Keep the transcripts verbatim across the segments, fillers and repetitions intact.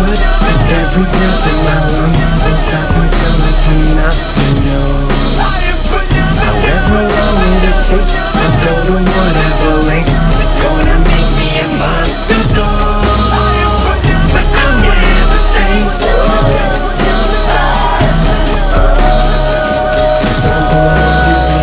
blood, with every breath in my lungs. Won't stop until I'm phenomenal. However long it takes, I'll go to whatever lengths. It's gonna make me a monster though, but I'm never sane. So I'm born to be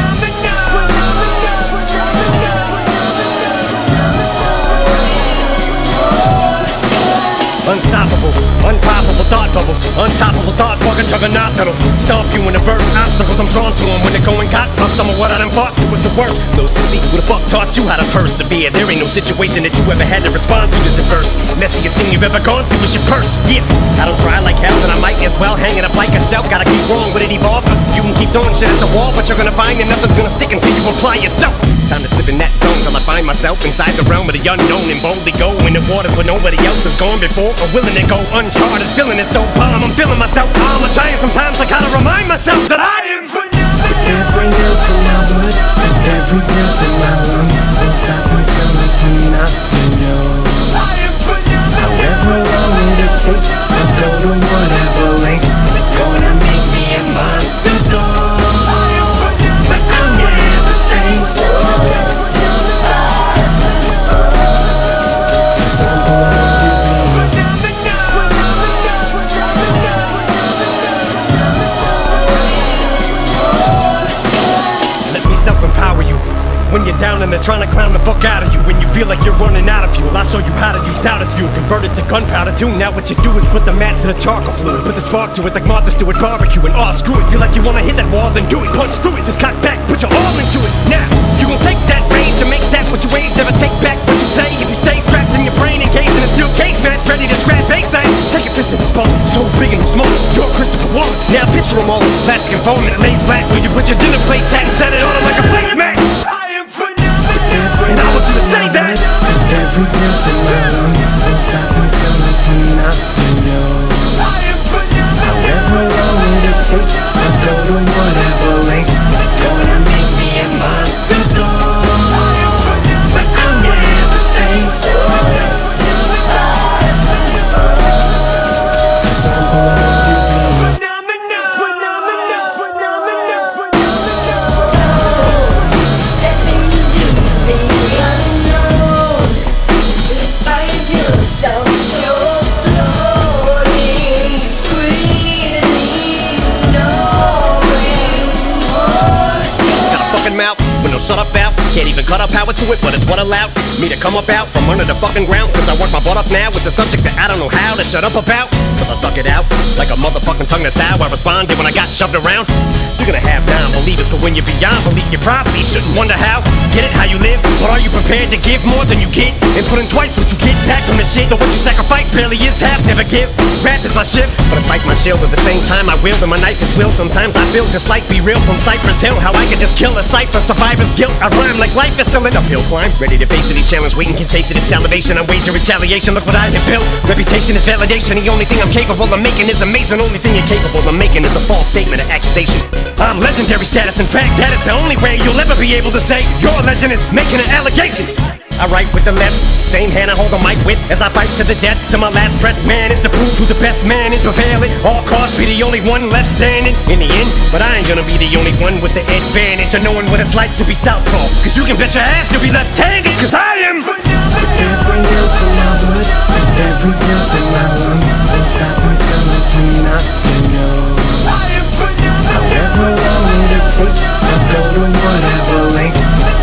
unstoppable, unpoppable thought bubbles, untoppable thoughts, fucking juggernaut that'll stomp you in the verse. Obstacles I'm drawn to them when they're going got off. Some of what I done thought it was the worst. No sissy, who the fuck taught you how to persevere? There ain't no situation that you ever had to respond to that's adverse. Messiest thing you've ever gone through is your purse. Yeah, I don't try like hell, then I might as well hang it up like a shell. Gotta keep wrong with it evolve, cause you can keep throwing shit at the wall, but you're gonna find that nothing's gonna stick until you apply yourself. Time to slip in that zone till I find myself inside the realm of the unknown and boldly go in the waters where nobody else has gone before, or willing to go uncharted. Feeling it so bomb, I'm feeling myself. I'm a giant sometimes, I gotta remind myself that I am phenomenal. with every ounce of my blood, with every breath in my lungs. Won't stop until I'm phenomenal. However long it takes, I'll go to whatever lengths. It's gonna make me a monster though, but I'm never sane. So I'm born to be Let me self-empower you. When you're down and they're trying to clown the fuck out of you, when you feel like you're running out of fuel, I'll show you how to use doubt as fuel. Convert it to gunpowder too. Now what you do is put the match to the charcoal fluid, put the spark to it like Martha Stewart barbecue, and oh screw it. Feel like you wanna hit that wall, then do it. Punch through it, just cock back, put your all into it. Now you gon' take that range and make that what you raise. Never take back what you say. If you stay strapped in your brain, engaged in a steel cage match, ready to scrap base aim. Take a fist in the ball, shoulders big and smallest. You're Christopher Wallace. Now picture them all as plastic and foam that lays flat, where you put your dinner plates at and set it on them like a placemat. And I want you to say that with every breath in my lungs. Won't stop until I'm phenomenal. However long it takes, I'll go to whatever lengths. It's gonna make me a monster though, but I'm never sane. So I'm born to be mouth with no shut up valve. Can't even cut up power to it, but it's what allowed me to come up out from under the fucking ground. Cause I work my butt off now. It's a subject that I don't know how to shut up about, cause I stuck it out like a motherfucking tongue that's how I responded when I got shoved around. You're gonna have non-believers, but when you're beyond belief, you probably shouldn't wonder how. Get it how you live, but are you prepared to give more than you get? And put in twice what you get back from the shit. Though what you sacrifice barely is half, never give. Rap is my shift, but it's like my shield. At the same time I wield and my knife is will. Sometimes I feel just like Be Real from Cypress Hill, how I could just kill a cipher, survivor's guilt. I rhyme like life is still an uphill climb, ready to face any challenge, waiting can taste it. It's salivation, I wager retaliation. Look what I have built, reputation is validation. The only thing I'm capable of making is amazing. Only thing you're capable of making is a false statement, an accusation. I'm legendary status, in fact that is the only way you'll ever be able to say your legend is making an allegation. I write with the left, same hand I hold the mic with, as I fight to the death, to my last breath. Man is to prove who the best man is, prevail at all costs, be the only one left standing in the end. But I ain't gonna be the only one with the advantage of knowing what it's like to be southpaw, cause you can bet your ass you'll be left-handed, cause I am with every ounce of my blood, with every breath in my lungs. Won't stop until I'm phenomenal. However long it takes, I'll go to whatever lengths.